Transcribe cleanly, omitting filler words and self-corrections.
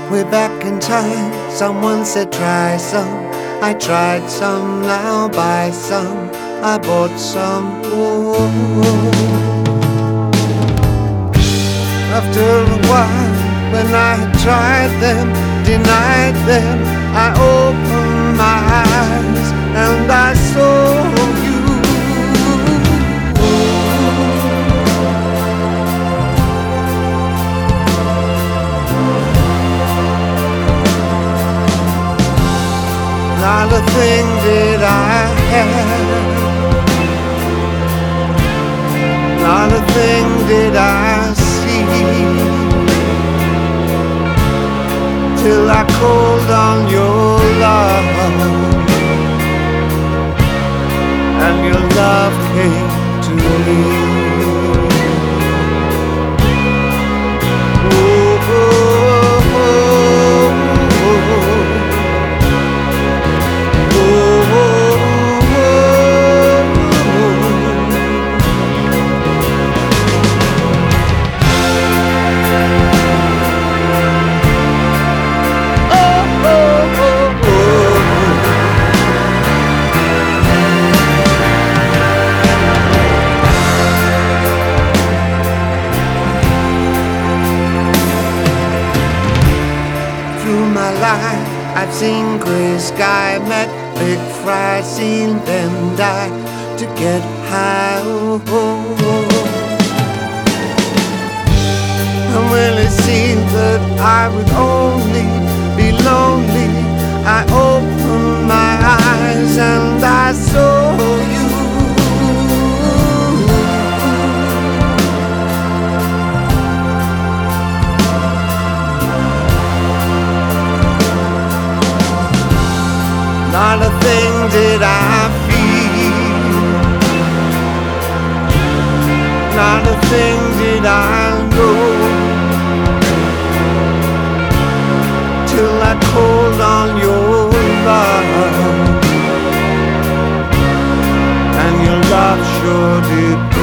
Way back in time, someone said try some. I tried some, now buy some. I bought some. After a while, when I had tried them, denied them, I opened my eyes and I saw you. Not a thing did I have, not a thing did I see, till I called on your love, and your love came to me. I've seen grey sky, met big fry, seen them die to get high. And when it seemed that I would only be lonely, I opened my eyes and I saw you. Not a thing did I feel, not a thing did I know, till I called on your love, and your love sure did.